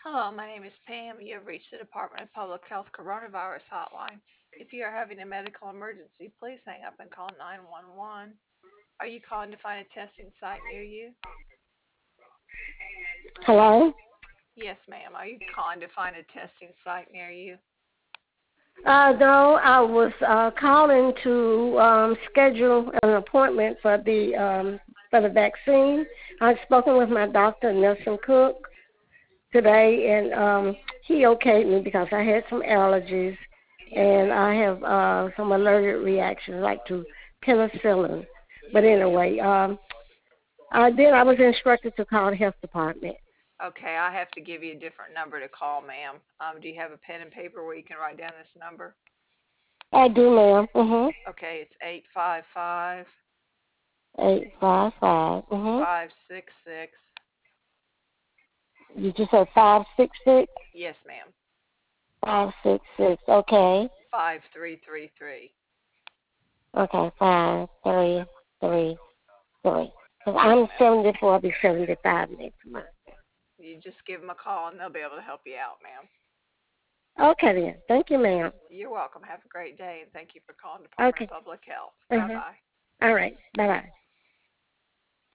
Hello, my name is Pam. You have reached the Department of Public Health Coronavirus Hotline. If you are having a medical emergency, please hang up and call 911. Are you calling to find a testing site near you? Hello? Yes, ma'am. Are you calling to find a testing site near you? No, I was calling to schedule an appointment for the vaccine. I've spoken with my doctor, Nelson Cook, today, and he okayed me because I had some allergies Yes, and ma'am. I have some allergic reactions, like to penicillin. But Yes, ma'am. anyway, I was instructed to call the health department. Okay, I have to give you a different number to call, ma'am. Do you have a pen and paper where you can write down this number? I do, ma'am. Okay, it's 855 855. 566. You just said 566. Yes, ma'am. 566. Okay. 5333. Okay. 5333. Because Yes, I'm ma'am. 74. I'll be 75 next month. You just give them a call and they'll be able to help you out, ma'am. Okay then. Thank you, ma'am. You're welcome. Have a great day, and thank you for calling Department of Okay. Public Health. Uh Bye huh. bye. All right. Bye bye.